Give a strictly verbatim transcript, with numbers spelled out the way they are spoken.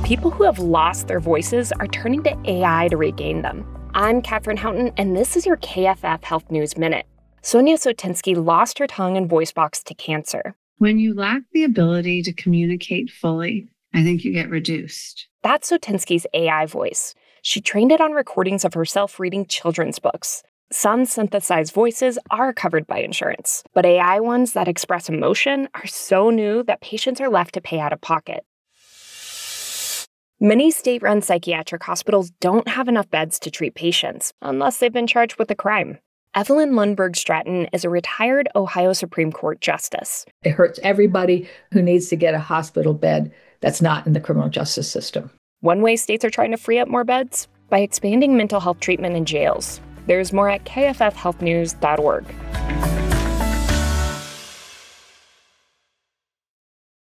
people who have lost their voices are turning to A I to regain them. I'm Katherine Houghton, and this is your K F F Health News Minute. Sonia Sotinsky lost her tongue and voice box to cancer. When you lack the ability to communicate fully, I think you get reduced. That's Sotinsky's A I voice. She trained it on recordings of herself reading children's books. Some synthesized voices are covered by insurance, but A I ones that express emotion are so new that patients are left to pay out of pocket. Many state-run psychiatric hospitals don't have enough beds to treat patients, unless they've been charged with a crime. Evelyn Lundberg Stratton is a retired Ohio Supreme Court justice. It hurts everybody who needs to get a hospital bed that's not in the criminal justice system. One way states are trying to free up more beds? By expanding mental health treatment in jails. There's more at K F F health news dot org.